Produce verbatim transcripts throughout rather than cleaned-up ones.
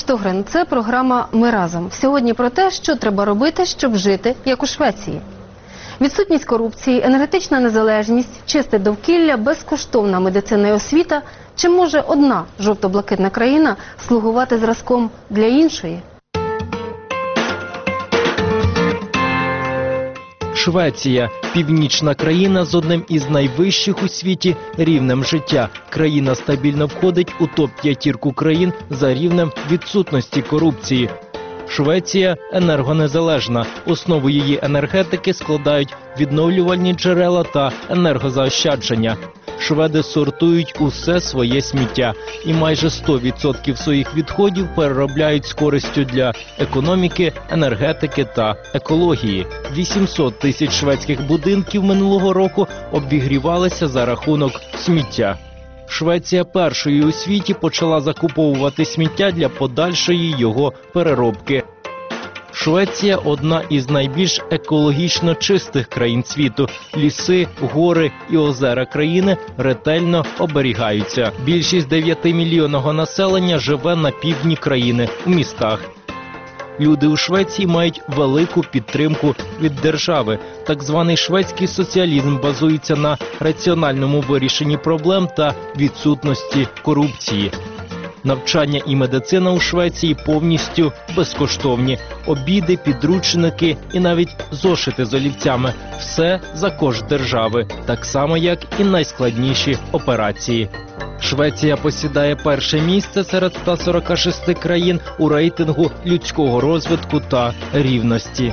Тогрин. Це програма «Ми разом». Сьогодні про те, що треба робити, щоб жити, як у Швеції. Відсутність корупції, енергетична незалежність, чисте довкілля, безкоштовна медицина і освіта. Чи може одна жовто-блакитна країна слугувати зразком для іншої? Швеція – північна країна з одним із найвищих у світі рівнем життя. Країна стабільно входить у топ-п'ятірку країн за рівнем відсутності корупції. Швеція енергонезалежна. Основу її енергетики складають відновлювальні джерела та енергозаощадження. Шведи сортують усе своє сміття і майже сто відсотків своїх відходів переробляють з користю для економіки, енергетики та екології. вісімсот тисяч шведських будинків минулого року обігрівалися за рахунок сміття. Швеція першою у світі почала закуповувати сміття для подальшої його переробки. Швеція – одна із найбільш екологічно чистих країн світу. Ліси, гори і озера країни ретельно оберігаються. Більшість дев'ятимільйонного населення живе на півдні країни, у містах. Люди у Швеції мають велику підтримку від держави. Так званий шведський соціалізм базується на раціональному вирішенні проблем та відсутності корупції. Навчання і медицина у Швеції повністю безкоштовні. Обіди, підручники і навіть зошити з олівцями – все за кошт держави, так само як і найскладніші операції. Швеція посідає перше місце серед ста сорока шести країн у рейтингу людського розвитку та рівності.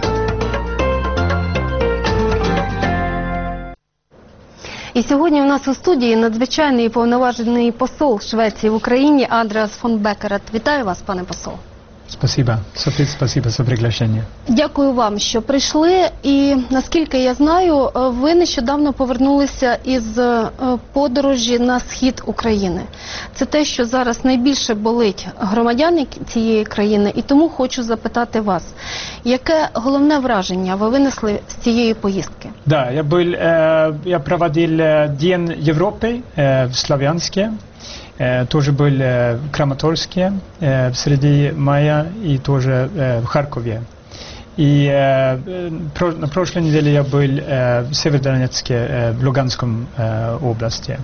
І сьогодні у нас у студії надзвичайний і повноважений посол Швеції в Україні Андреас фон Беккерет. Вітаю вас, пане посол. Спасибо, Софія, спасибо за приглашення. Дякую вам, що прийшли. І, наскільки я знаю, ви нещодавно повернулися із подорожі на схід України. Це те, що зараз найбільше болить громадян цієї країни. І тому хочу запитати вас, яке головне враження ви винесли з цієї поїздки? Да, я був, я проводив День Європи в Славянске. Тоже был в Краматорске в среди мая и тоже в Харькове. И на прошлой неделе я был в Северодонецке, в Луганском области.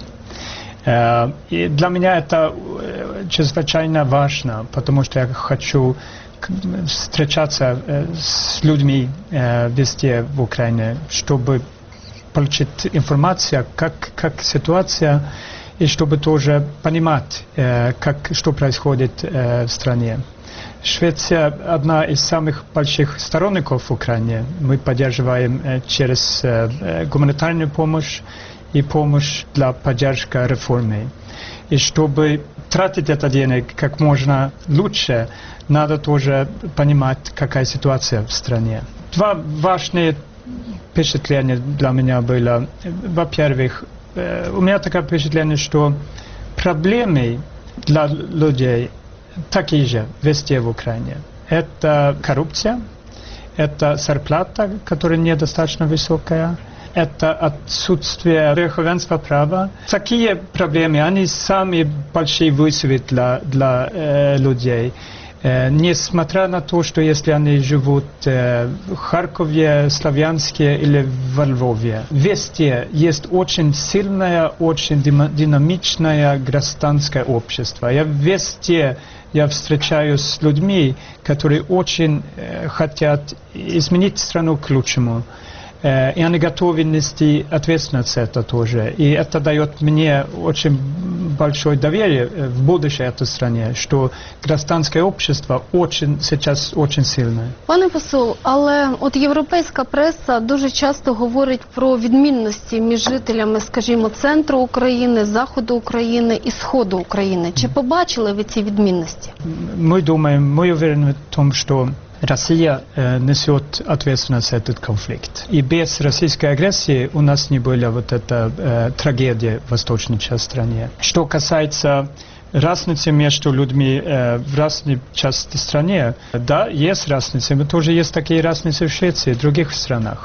И для меня это чрезвычайно важно, потому что я хочу встречаться с людьми везде в Украине, чтобы получить информацию, как, как ситуация, и чтобы тоже понимать, как, что происходит в стране. Швеция одна из самых больших сторонников в Украине. Мы поддерживаем через гуманитарную помощь и помощь для поддержки реформы. И чтобы тратить это денег как можно лучше, надо тоже понимать, какая ситуация в стране. Два важные впечатления для меня было. Во-первых, у меня такое впечатление, что проблемы для людей такие же везде в Украине. Это коррупция, это зарплата, которая недостаточно высокая, это отсутствие верховенства права. Такие проблемы, они самые большие вызовы для, для э, людей. Несмотря на то, что если они живут в Харькове, Славянске или во Львове, везде есть очень сильное, очень динамичное гражданское общество. Я везде я встречаюсь с людьми, которые очень хотят изменить страну к лучшему. И они готовы нести ответственность за это тоже. И это дает мне очень большое доверие в будущее этой стране, что гражданское общество очень, сейчас очень сильное. Пане посол, але от європейська преса дуже часто говорить про відмінності між жителями, скажімо, центру України, заходу України і сходу України. Чи побачили ви ці відмінності? Мы думаем, мы уверены в том, что Россия э, несет ответственность за этот конфликт. И без российской агрессии у нас не была вот эта э, трагедия в восточной части страны. Что касается разницы между людьми э, в разной части страны, да, есть разницы, но тоже есть такие разницы в Швеции и в других странах.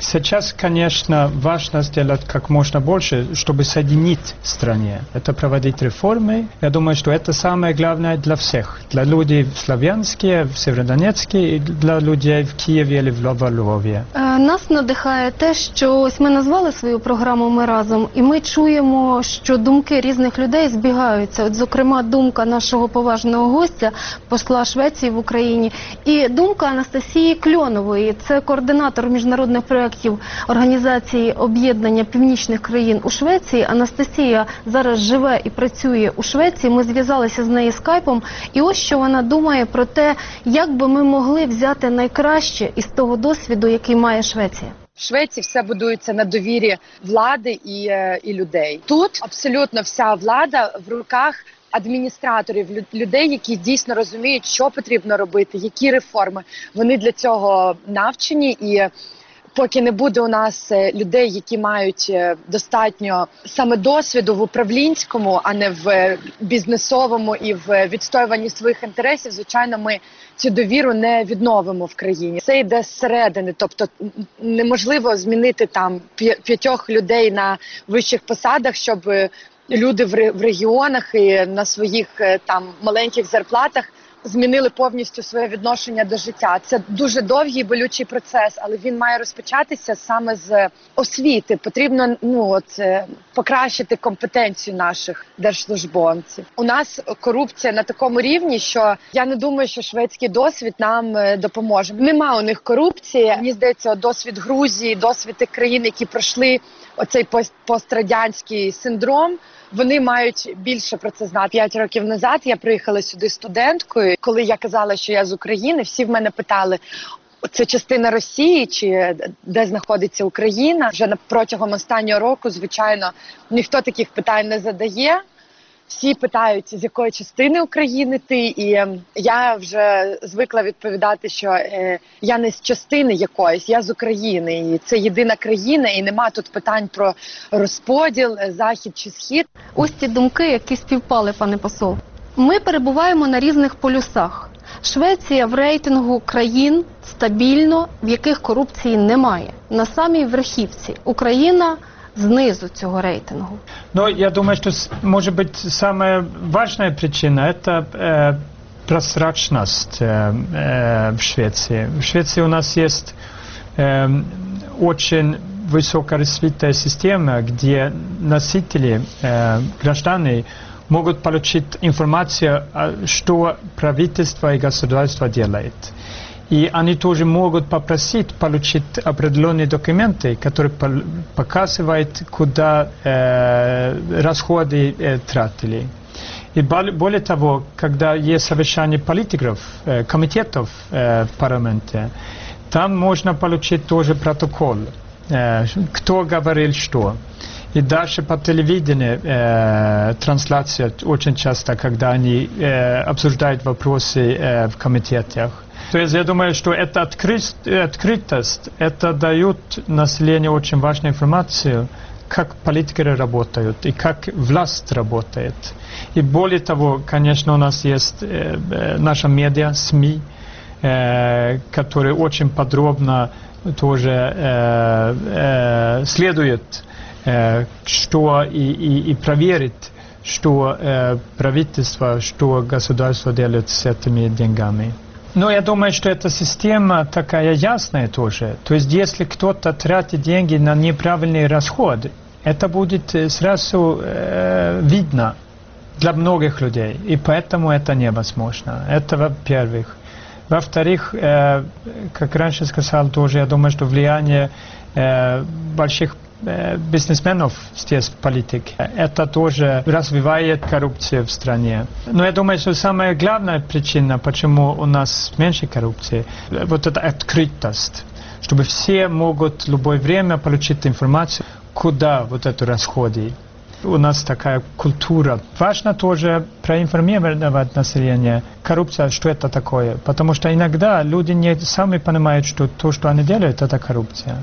Сейчас, конечно, важно сделать как можно больше, чтобы соединить в стране. Это проводить реформы. Я думаю, что это самое главное для всех. Для людей в Славянске, в Северодонецке и для людей в Киеве или в Львові. Е, Нас надихає те, що ось ми назвали свою програму «Ми разом», і ми чуємо, що думки різних людей збігаються. От, зокрема, думка нашого поважного гостя, посла Швеції в Україні, і думка Анастасії Кльонової, це координатор міжнародних проєктів Організації об'єднання північних країн у Швеції. Анастасія зараз живе і працює у Швеції, ми зв'язалися з нею скайпом, і ось що вона думає про те, як би ми могли взяти найкраще із того досвіду, який має Швеція. В Швеції все будується на довірі влади і, і людей. Тут абсолютно вся влада в руках адміністраторів, людей, які дійсно розуміють, що потрібно робити, які реформи. Вони для цього навчені, і поки не буде у нас людей, які мають достатньо саме досвіду в управлінському, а не в бізнесовому і в відстоюванні своїх інтересів, звичайно, ми цю довіру не відновимо в країні. Це йде зсередини, тобто неможливо змінити там п'ятьох людей на вищих посадах, щоб люди в регіонах і на своїх там маленьких зарплатах змінили повністю своє відношення до життя. Це дуже довгий болючий процес, але він має розпочатися саме з освіти. Потрібно ну от покращити компетенцію наших держслужбовців. У нас корупція на такому рівні, що я не думаю, що шведський досвід нам допоможе. Нема у них корупції. Мені здається, досвід Грузії, досвід тих країн, які пройшли оцей пострадянський синдром, вони мають більше про це знати. П'ять років назад я приїхала сюди студенткою. Коли я казала, що я з України, всі в мене питали, це частина Росії чи де знаходиться Україна? Вже протягом останнього року, звичайно, ніхто таких питань не задає. Всі питають, з якої частини України ти, і я вже звикла відповідати, що е, я не з частини якоїсь, я з України. І це єдина країна, і нема тут питань про розподіл, захід чи схід. Ось ті думки, які співпали, пане посол. Ми перебуваємо на різних полюсах. Швеція в рейтингу країн стабільно, в яких корупції немає. На самій верхівці. Україна знизу цього рейтингу. Ну, я думаю, что, может быть, самая важная причина – это э, прозрачность э, э, в Швеции. В Швеции у нас есть э, очень высокоразвитая система, где носители, э, граждане, могут получить информацию, что правительство и государство делает. И они тоже могут попросить получить определенные документы, которые показывают, куда э, расходы э, тратили. И более того, когда есть совещание политиков, э, комитетов э, в парламенте, там можно получить тоже протокол, э, кто говорил что. И даже по телевидению э, трансляция очень часто, когда они э, обсуждают вопросы э, в комитетах. То есть я думаю, что эта открытость, это дает населению очень важную информацию, как политики работают и как власть работает. И более того, конечно, у нас есть э, наша медиа, СМИ, э, которые очень подробно тоже э, э, следуют, э, что и, и, и проверит, что э, правительство, что государство делает с этими деньгами. Но я думаю, что эта система такая ясная тоже. То есть, если кто-то тратит деньги на неправильный расход, это будет сразу э, видно для многих людей. И поэтому это невозможно. Это во-первых. Во-вторых, э, как раньше сказал тоже, я думаю, что влияние э, больших бизнесменов здесь в политике. Это тоже развивает коррупцию в стране. Но я думаю, что самая главная причина, почему у нас меньше коррупции, вот эта открытость, чтобы все могут в любое время получить информацию, куда вот это расходы. У нас такая культура. Важно тоже проинформировать население. Коррупция, что это такое? Потому что иногда люди не сами понимают, что то, что они делают, это коррупция.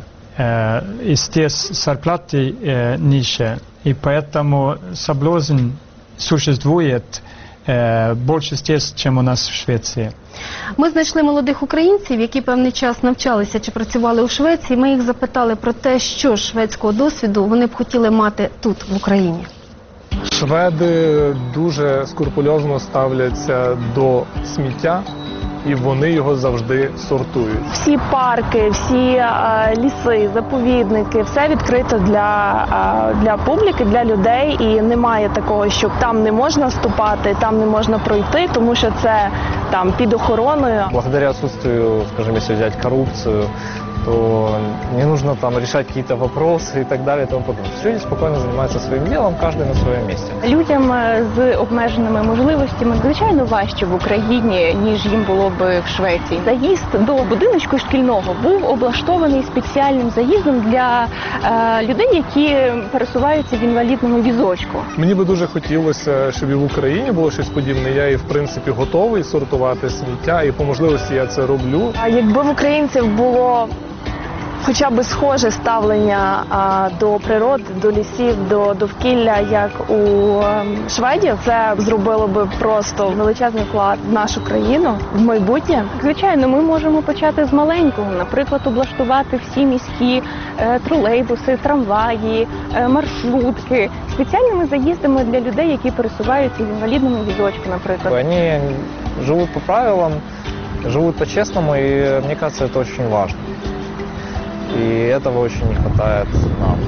И здесь зарплаты э, ниже, и поэтому соблазн существует э, больше здесь, чем у нас в Швеции. Ми знайшли молодих українців, які певний час навчалися чи працювали у Швеції. Ми їх запитали про те, що шведського досвіду вони б хотіли мати тут, в Україні. Шведи дуже скрупульозно ставляться до сміття, і вони його завжди сортують. Всі парки, всі е, ліси, заповідники, все відкрито для, е, для публіки, для людей. І немає такого, що там не можна ступати, там не можна пройти, тому що це там під охороною. Благодаря отсутствию, скажем, если взять коррупцию, то не нужно там решать какие-то вопросы и так далее и тому подобное. Люди спокойно занимаются своим делом, каждый на своем месте. Людям з обмеженими можливостями, звичайно, важче в Україні, ніж їм було б в Швеції. Заїзд до будиночку шкільного був облаштований спеціальним заїздом для е, людей, які пересуваються в інвалідному візочку. Мені би дуже хотілося, щоб і в Україні було щось подібне. Я і, в принципі, готовий сортувати сміття, і по можливості я це роблю. А якби в українців було хоча б схоже ставлення а, до природи, до лісів, до довкілля, як у а, шведів, це зробило би просто величезний вклад в нашу країну в майбутнє. Звичайно, ми можемо почати з маленького, наприклад, облаштувати всі міські е, тролейбуси, трамваї, е, маршрутки спеціальними заїздами для людей, які пересуваються в інвалідному візочку, наприклад. Они живут по правилам, живут по-честному, и мне кажется, это очень важно. И этого очень не хватает нам.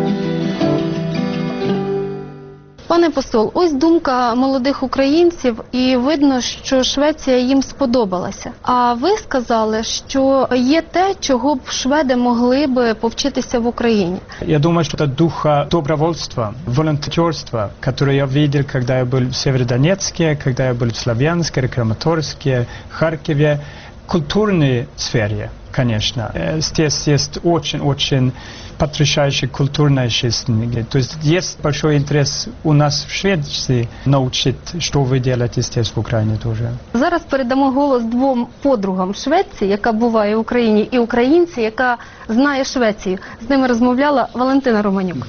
Пане посол, ось думка молодих українців, і видно, що Швеція їм сподобалася. А ви сказали, що є те, чого б шведи могли б повчитися в Україні. Я думаю, что это духа добровольства, волонтерства, которое я видел, когда я был в Северодонецке, когда я был в Славянске, Краматорске, Харькове, культурной сфере, конечно. Здесь есть очень-очень потрясающая культурная жизнь. То есть есть большой интерес у нас в Швеции научить, что вы делаете здесь в Украине тоже. Зараз передамо голос двом подругам Швеції, яка буває в Україні, і українці, яка знає Швецію. З ними розмовляла Валентина Романюк.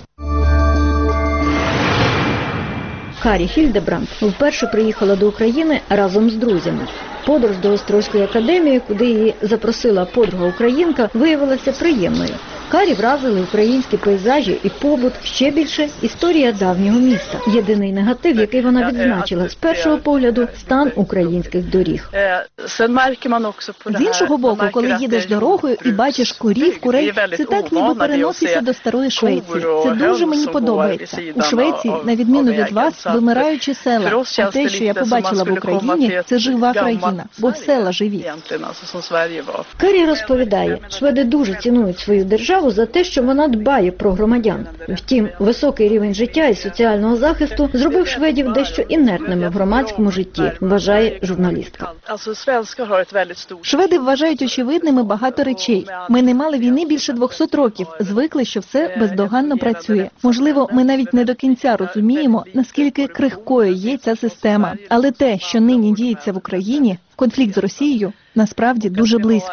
Карі Хільдебранд вперше приїхала до України разом з друзями. Подорож до Острозької академії, куди її запросила подруга-українка, виявилася приємною. Карі вразили українські пейзажі і побут, ще більше історія давнього міста. Єдиний негатив, який вона відзначила з першого погляду – стан українських доріг. З іншого боку, коли їдеш дорогою і бачиш курів, курей, це так ніби переноситься до старої Швеції. Це дуже мені подобається. У Швеції, на відміну від вас, вимираючі села. А те, що я побачила в Україні, це жива країна, бо села живі. Карі розповідає, шведи дуже цінують свою державу за те, що вона дбає про громадян. Втім, високий рівень життя і соціального захисту зробив шведів дещо інертними в громадському житті, вважає журналістка. Шведи вважають очевидними багато речей. Ми не мали війни більше двохсот років, звикли, що все бездоганно працює. Можливо, ми навіть не до кінця розуміємо, наскільки крихкою є ця система. Але те, що нині діється в Україні, конфлікт з Росією, насправді дуже близько.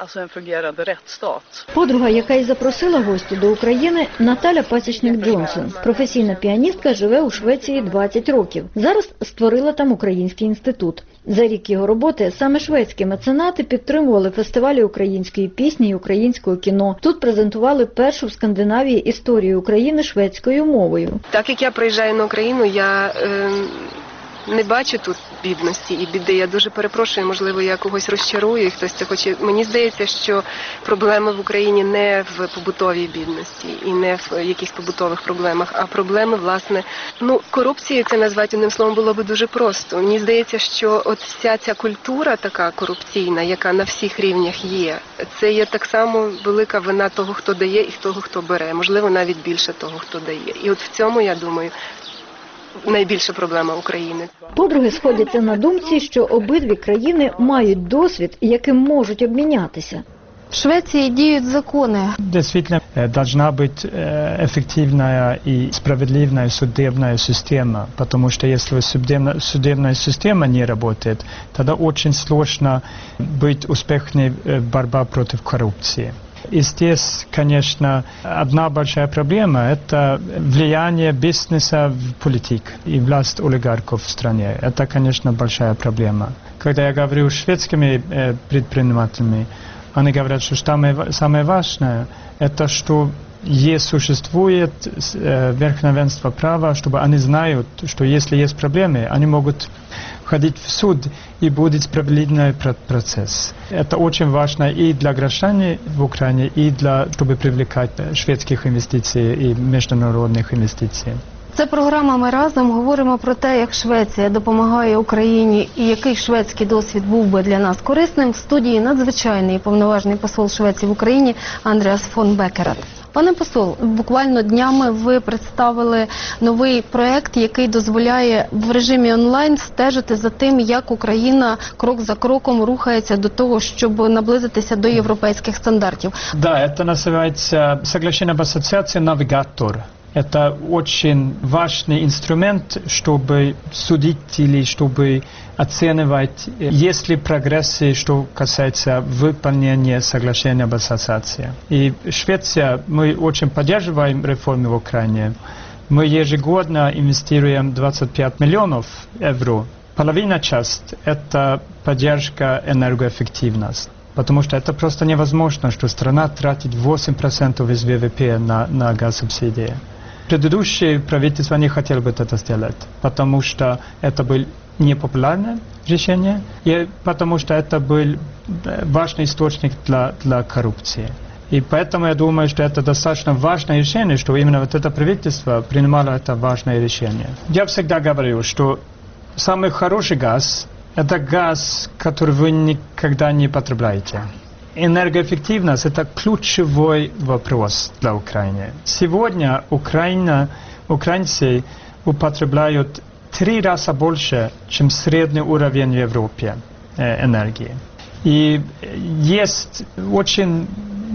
Подруга, яка й запросила гостю до України, Наталя Пасічник-Джонсон. Професійна піаністка живе у Швеції двадцять років. Зараз створила там український інститут. За рік його роботи саме шведські меценати підтримували фестивалі української пісні і українського кіно. Тут презентували першу в Скандинавії історію України шведською мовою. Так як я приїжджаю на Україну, я е, не бачу тут бідності і біди. Я дуже перепрошую, можливо, я когось розчарую, і хтось це хоче. Мені здається, що проблеми в Україні не в побутовій бідності і не в якихось побутових проблемах, а проблеми, власне, ну, корупцію це назвати одним словом було би дуже просто. Мені здається, що от вся ця культура така корупційна, яка на всіх рівнях є, це є так само велика вина того, хто дає, і того, хто бере. Можливо, навіть більше того, хто дає. І от в цьому, я думаю, найбільша проблема України. Подруги сходяться на думці, що обидві країни мають досвід, яким можуть обмінятися. В Швеції діють закони. Действительно, должна быть эффективная и справедливая судебная система, потому что если судебная, судебная система не работает, тогда очень сложно быть успешной в борьбе против коррупции. И здесь, конечно, одна большая проблема – это влияние бизнеса в политику и власть олигархов в стране. Это, конечно, большая проблема. Когда я говорю с шведскими э, предпринимателями, они говорят, что самое, самое важное – это что есть, существует э, верховенство права, чтобы они знают, что если есть проблемы, они могут входить в суд и будет справедливый процесс. Это очень важно и для граждан в Украине, и для, чтобы привлекать шведских інвестицій і міжнародних інвестицій. Це програма «Ми разом» говоримо про те, як Швеція допомагає Україні і який шведський досвід був би для нас корисним. В студії надзвичайний і повноважний посол Швеції в Україні Андреас фон Беккерат. Пане посол, буквально днями ви представили новий проект, який дозволяє в режимі онлайн стежити за тим, як Україна крок за кроком рухається до того, щоб наблизитися до європейських стандартів. Да, это называется соглашение об ассоциации «Навигатор». Это очень важный инструмент, чтобы судить или чтобы оценивать, есть ли прогрессы, что касается выполнения соглашения об ассоциации. И Швеция, мы очень поддерживаем реформы в Украине. Мы ежегодно инвестируем двадцать пять миллионов евро. Половина часть – это поддержка энергоэффективности. Потому что это просто невозможно, что страна тратит восемь процентов из ВВП на, на газ-субсидии. Предыдущее правительство не хотело бы это сделать, потому что это было непопулярное решение, и потому что это был важный источник для, для коррупции. И поэтому я думаю, что это достаточно важное решение, что именно вот это правительство принимало это важное решение. Я всегда говорю, что самый хороший газ – это газ, который вы никогда не потребляете. Энергоэффективность – это ключевой вопрос для Украины. Сегодня Украина, украинцы употребляют три раза больше, чем средний уровень в Европе э, энергии. И есть очень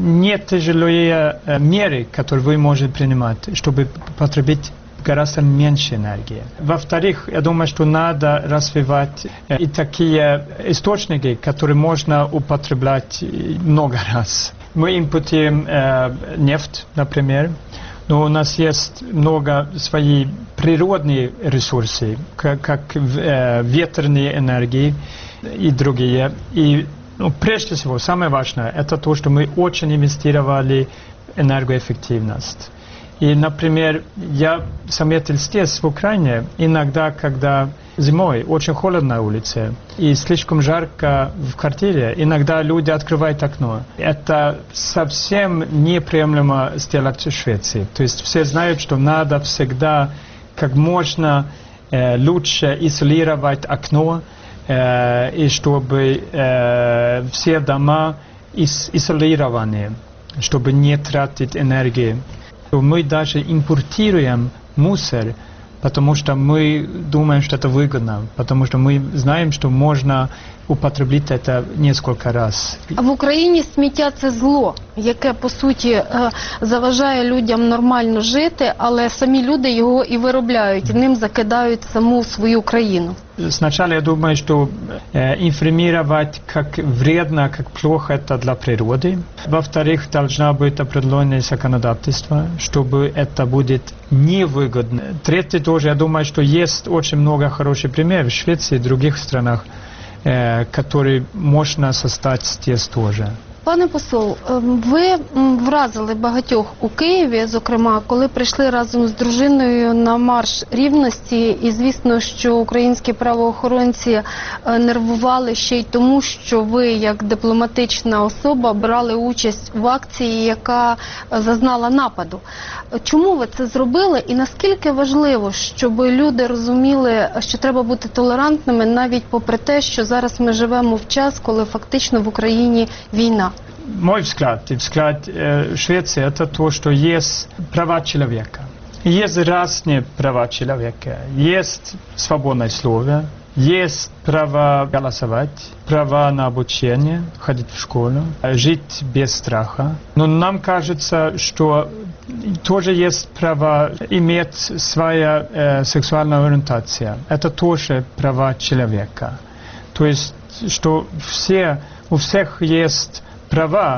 нетяжелые э, меры, которые вы можете принимать, чтобы потребить гораздо меньше энергии. Во-вторых, я думаю, что надо развивать э, и такие источники, которые можно употреблять много раз. Мы импортируем э, нефть, например, но у нас есть много своих природных ресурсов, как, как э, ветерные энергии и другие. И ну, прежде всего, самое важное, это то, что мы очень инвестировали в энергоэффективность. И, например, я заметил здесь, в Украине, иногда, когда зимой очень холодно на улице и слишком жарко в квартире, иногда люди открывают окно. Это совсем неприемлемо сделать в Швеции. То есть все знают, что надо всегда как можно э, лучше изолировать окно, э, и чтобы э, все дома из- изолированы, чтобы не тратить энергию. Мы даже импортируем мусор, потому что мы думаем, что это выгодно, потому что мы знаем, что можно употребить это несколько раз. В Україні сміття – це зло, яке, по суті, е, заважає людям нормально жити, але самі люди його і виробляють, і ним закидають саму свою країну. Сначала я думаю, что э, информировать, как вредно, как плохо это для природы. Во-вторых, должно быть определенное законодательство, чтобы это будет невыгодно. Третье тоже, я думаю, что есть очень много хороших примеров в Швеции и других странах, э, которые можно создать здесь тоже. Пане посол, ви вразили багатьох у Києві, зокрема, коли прийшли разом з дружиною на марш рівності. І, звісно, що українські правоохоронці нервували ще й тому, що ви, як дипломатична особа, брали участь в акції, яка зазнала нападу. Чому ви це зробили і наскільки важливо, щоб люди розуміли, що треба бути толерантними, навіть попри те, що зараз ми живемо в час, коли фактично в Україні війна? Мой взгляд и взгляд э, Швеции – это то, что есть права человека. Есть разные права человека. Есть свободное слово, есть право голосовать, право на обучение, ходить в школу, жить без страха. Но нам кажется, что тоже есть право иметь свою э, сексуальную ориентацию. Это тоже права человека. То есть, что все, у всех есть права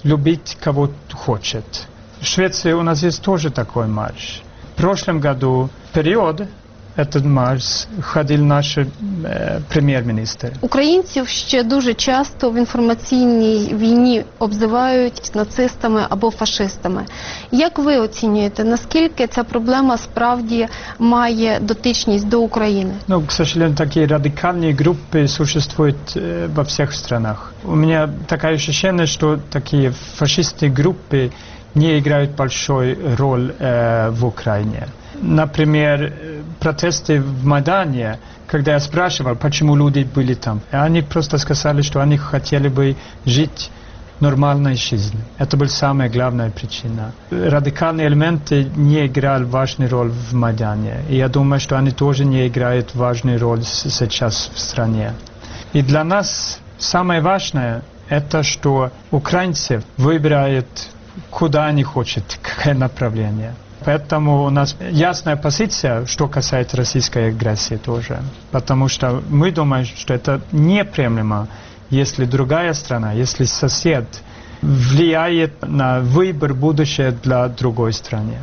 любить кого хочет. В Швеции у нас есть тоже такой марш. В прошлом году период этот марш ходил наш е, прем'єр-міністр. Українців ще дуже часто в інформаційній війні обзивають нацистами або фашистами. Як ви оцінюєте, наскільки ця проблема справді має дотичність до України? Ну, к сожалению, такие радикальные группы существуют э, во всех странах. У меня такое ощущение, что такие фашистские группы не играют большой роль э, в Украине. Например, протесты в Майдане, когда я спрашивал, почему люди были там, они просто сказали, что они хотели бы жить нормальной жизнью. Это была самая главная причина. Радикальные элементы не играли важную роль в Майдане. И я думаю, что они тоже не играют важную роль сейчас в стране. И для нас самое важное, это что украинцы выбирают, куда они хотят, какое направление. Поэтому у нас ясная позиция, что касается российской агрессии тоже. Потому что мы думаем, что это неприемлемо, если другая страна, если сосед влияет на выбор будущего для другой страны.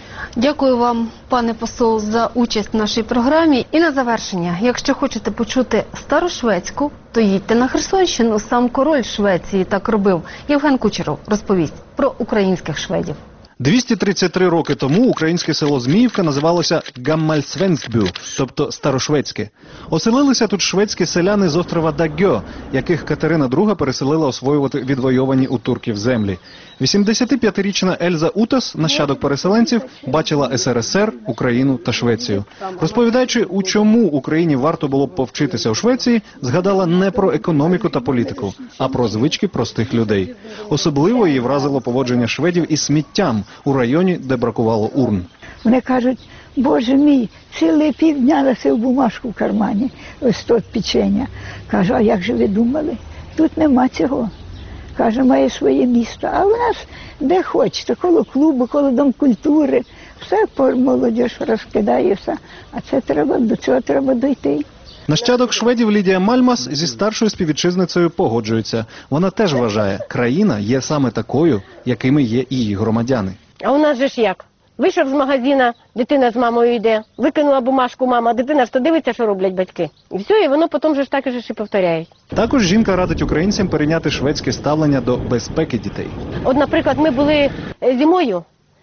Дякую вам, пане посол, за участь в нашій програмі. І на завершення, якщо хочете почути старошведську, то їдьте на Херсонщину. Сам король Швеції так робив. Євген Кучеров розповість про українських шведів. двісті тридцять три роки тому українське село Зміївка називалося Гаммальсвенсбю, тобто Старошведське. Оселилися тут шведські селяни з острова Дагьо, яких Катерина друга переселила освоювати відвойовані у турків землі. вісімдесятип'ятирічна Ельза Утас, нащадок переселенців, бачила ес ер ес ер, Україну та Швецію. Розповідаючи, у чому Україні варто було б повчитися у Швеції, згадала не про економіку та політику, а про звички простих людей. Особливо її вразило поводження шведів із сміттям у районі, де бракувало урн. Вони кажуть, боже мій, ціле півдня носив бумажку в кармані, ось тут печення. Кажу, а як же ви думали? Тут нема цього. Каже, має своє місто. А у нас де хочете, коло клубу, коло дом культури. Все по молодіж розкидається. А це треба, до цього треба дойти. Нащадок шведів Лідія Мальмас зі старшою співвітчизницею погоджується. Вона теж вважає, країна є саме такою, якими є і її громадяни. А у нас же ж як? Вийшов з магазина, дитина з мамою йде, викинула бумажку мама, дитина ж то дивиться, що роблять батьки. І все, і воно потім же ж так і ж і повторяє. Також жінка радить українцям перейняти шведське ставлення до безпеки дітей. От, наприклад, ми були зимою,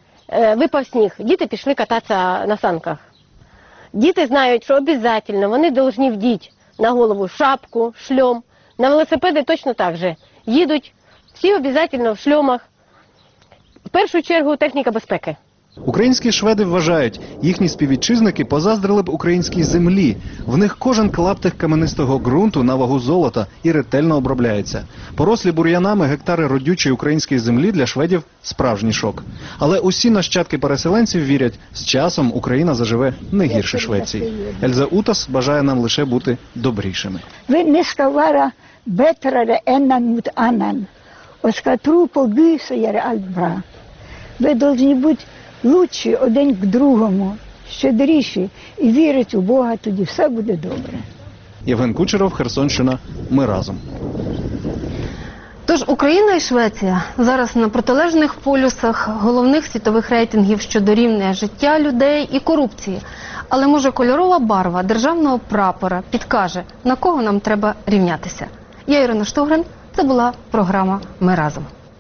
випав сніг, діти пішли кататися на санках. Діти знають, що обов'язково вони повинні вдіти на голову шапку, шльом. На велосипеди точно так же. Їдуть всі обов'язково в шльомах. В першу чергу техніка безпеки. Українські шведи вважають, їхні співвітчизники позаздрили б українській землі. В них кожен клаптик каменистого ґрунту на вагу золота і ретельно обробляється. Порослі бур'янами гектари родючої української землі для шведів – справжній шок. Але усі нащадки переселенців вірять, з часом Україна заживе не гірше Швеції. Ельза Утас бажає нам лише бути добрішими. Ви не скавара бетрare än mot annan. Och ska tro på Gud så är det allt bra. Ви повинні бути лучші один к другому, щедріші і вірити у Бога, тоді все буде добре. Євген Кучеров, Херсонщина. Ми разом. Тож Україна і Швеція зараз на протилежних полюсах головних світових рейтингів щодо рівня життя людей і корупції. Але може кольорова барва державного прапора підкаже, на кого нам треба рівнятися. Я Ірина Штогрин, це була програма «Ми разом».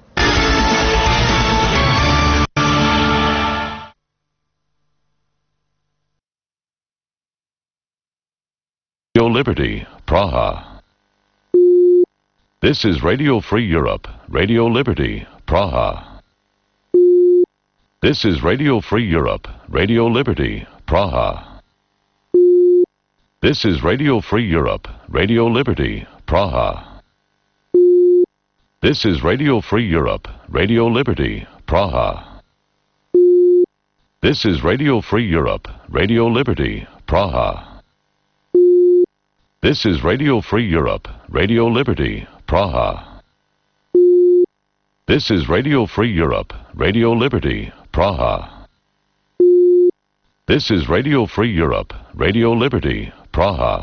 Radio Liberty, Praha. This is Radio Free Europe, Radio Liberty, Praha. This is Radio Free Europe, Radio Liberty, Praha. This is Radio Free Europe, Radio Liberty, Praha. This is Radio Free Europe, Radio Liberty, Praha. This is Radio Free Europe, Radio Liberty, Praha. This is Radio Free Europe, Radio Liberty, Praha. This is Radio Free Europe, Radio Liberty, Praha. This is Radio Free Europe, Radio Liberty, Praha.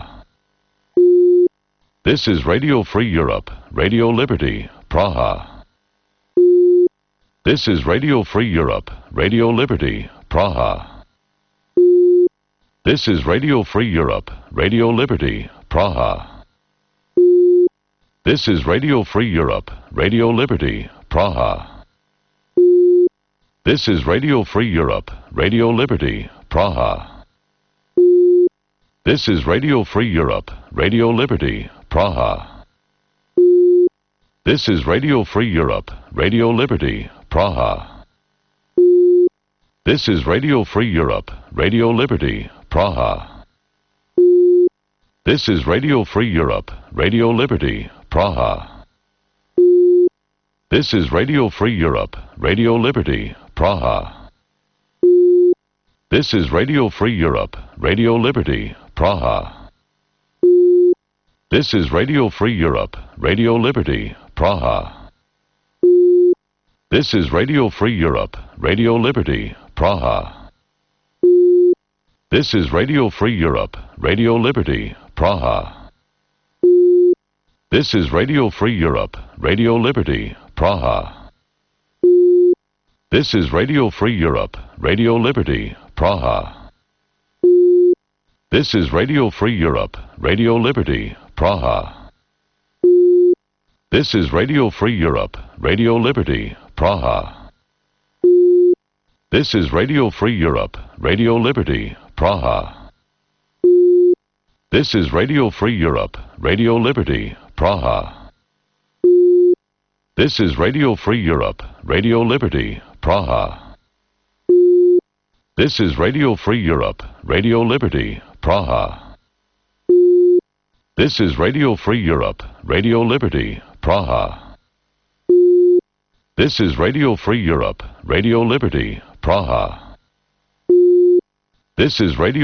This is Radio Free Europe, Radio Liberty, Praha. This is Radio Free Europe, Radio Liberty, Praha. This is Radio Free Europe, Radio Liberty, Praha. This is Radio Free Europe, Radio Liberty, Praha. This is Radio Free Europe, Radio Liberty, Praha. This is Radio Free Europe, Radio Liberty, Praha. This is Radio Free Europe, Radio Liberty, Praha. This is Radio Free Europe, Radio Liberty, Praha. This is Radio Free Europe, Radio Liberty, Praha. This is Radio Free Europe, Radio Liberty, Praha. This is Radio Free Europe, Radio Liberty, Praha. This is Radio Free Europe, Radio Liberty, Praha. This is Radio Free Europe, Radio Liberty, Praha. This is Radio Free Europe, Radio Liberty, Praha. This is Radio Free Europe, Radio Liberty, Praha. This is Radio Free Europe, Radio Liberty, Praha. This is Radio Free Europe, Radio Liberty, Praha. This is Radio Free Europe, Radio Liberty, Praha. This is Radio Free Europe, Radio Liberty, Praha. This is Radio Free Europe, Radio Liberty, Praha. This is Radio Free Europe, Radio Liberty, Praha. This is Radio Free Europe, Radio Liberty, Praha. This is Radio Free Europe, Radio Liberty, Praha. This is Radio Free Europe, Radio Liberty, Praha. This is Radio